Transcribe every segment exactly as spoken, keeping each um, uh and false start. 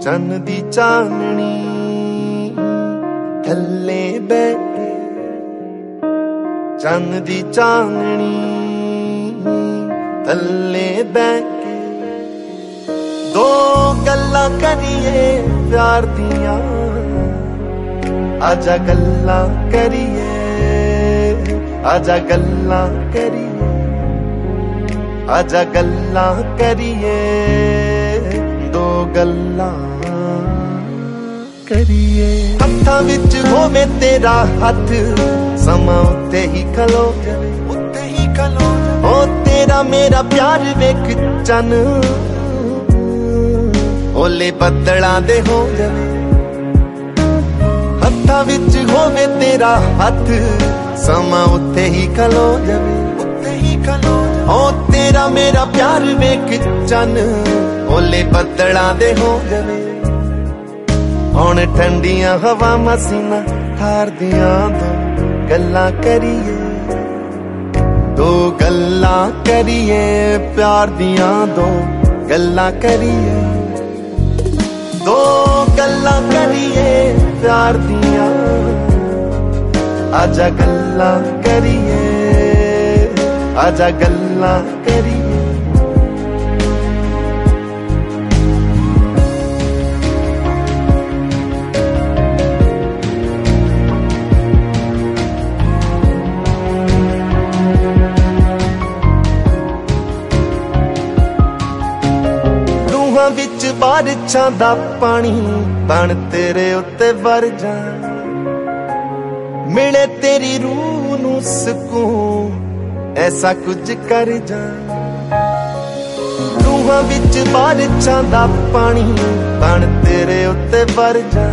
चन्न दी चांदनी थल्ले बैठे, चन्न दी चांदनी थल्ले बैठे दो गल्लां करिए प्यार दियां, आजा गल्लां करिए, आजा गल्लां करिए, आजा गल्लां करिए, दो गल्लां करिए। हत्थां विच होवे तेरा हथ, समा उत्ते ही खलो जावे, उत्ते ही खलो ओ तेरा मेरा प्यार वेख चन ओले बदलां दे हो जावे। हत्थां विच होवे तेरा हथ, समा उत्ते ही खलो जावे, उत्ते ही खलो ओ तेरा मेरा प्यार वेख चन ओले बदलां दे हो जावे। हुण ठंडियां हवा मसीना थार दियां दो गल्लां करिए, दो गल्लां करिए प्यार दियां, दो गल्लां करिए, दो गल्लां करिए प्यार दियां, आजा गल्लां करिए, आजा गल्लां करिए। विच बारिशां दा पानी बन तेरे उत्ते वर जा, मिले तेरी रूह नू सुकून ऐसा कुछ कर जा। रूहां विच बारिशां दा पानी बन तेरे उत्ते वर जा,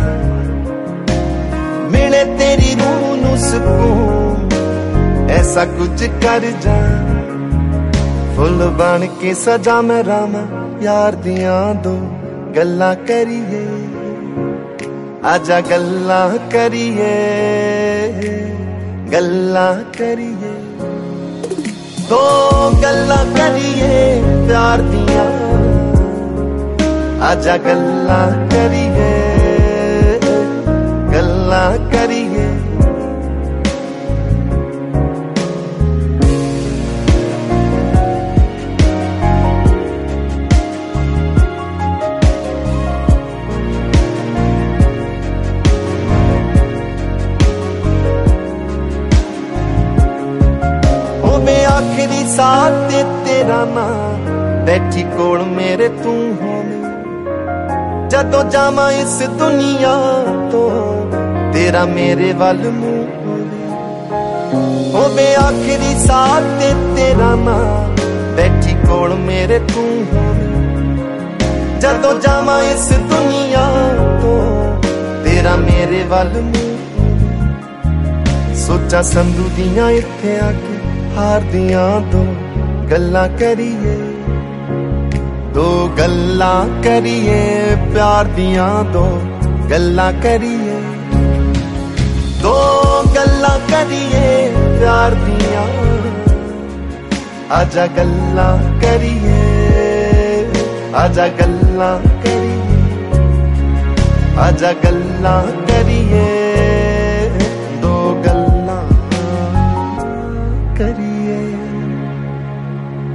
मिले तेरी रूह नू सुकून ऐसा कुछ कर जा। फुल बन के सजा मैं रामा यार दियां, दो गल्लां करिए, आजा गल्लां करिए, गल्लां करिए, दो गल्लां करिए प्यार दियां, आजा गल्लां करिए, गल्लां करिए। आखिरी साथ ते तेरा नाम बैठी कोल मेरे तू होवे, जदों जावां इस दुनिया तो तेरा मेरे वल मुंह होवे। होवे आखिरी साथ ते तेरा नाम बैठी कोल मेरे तू होवे, जदों जावां इस दुनिया तो तेरा मेरे वल मुंह होवे। सोचा संधू दियां इत्थे आके हार दियां, दो गल्लां करिए, दो गल्लां करिए प्यार दियां, दो गल्लां करिए, दो गल्लां करिए प्यार दियां, आजा गल्लां करिए, आजा गल्लां करिए, आजा गल्लां करिए, दो गल्लां करिए।